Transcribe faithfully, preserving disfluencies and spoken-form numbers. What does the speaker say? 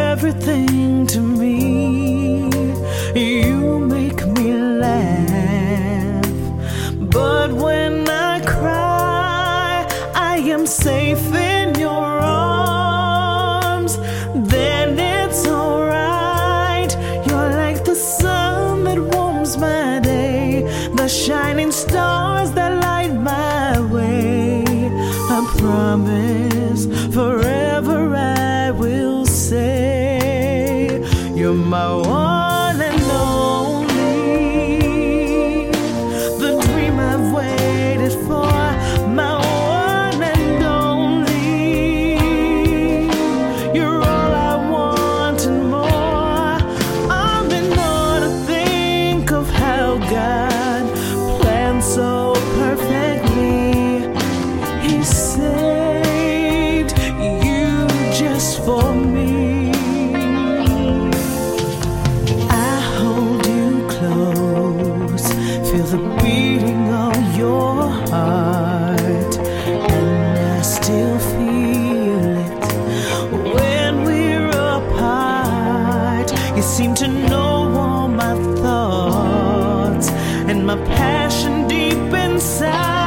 everything to me. You make me laugh, but when I cry, I am safe in your arms. Then it's alright. You're like the sun that warms my day, the shining stars that light my way. I promise forever I will say you're my one and only, the dream I've waited for, my one and only. You're all I want and more. I've been on to think of how God planned so perfectly. He saved you just for me. I hold you close, feel the beating of your heart, and I still feel it when we're apart. You seem to know all my thoughts and my passion deep inside.